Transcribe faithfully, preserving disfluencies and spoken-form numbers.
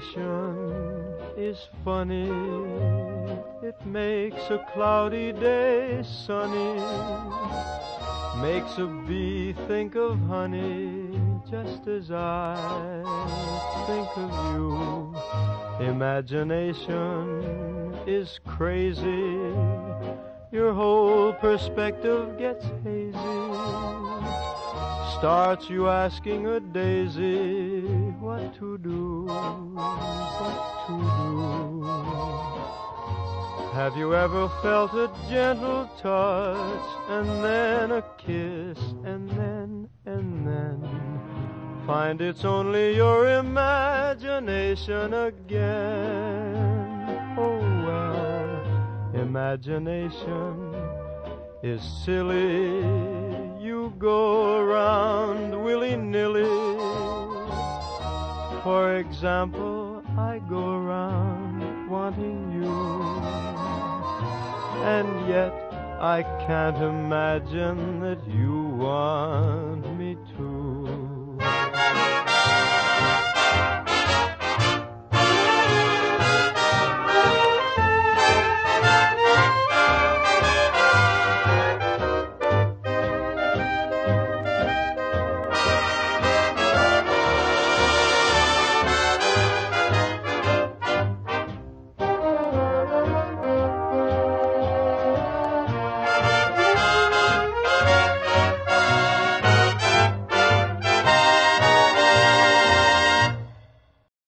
Imagination is funny. It makes a cloudy day sunny. Makes a bee think of honey, just as I think of you. Imagination is crazy. Your whole perspective gets hazy. Starts you asking a daisy what to do, what to do. Have you ever felt a gentle touch, and then a kiss, and then, and then find it's only your imagination again? Oh well, imagination is silly. You go around willy-nilly. For example, I go around wanting you, and yet I can't imagine that you want me to.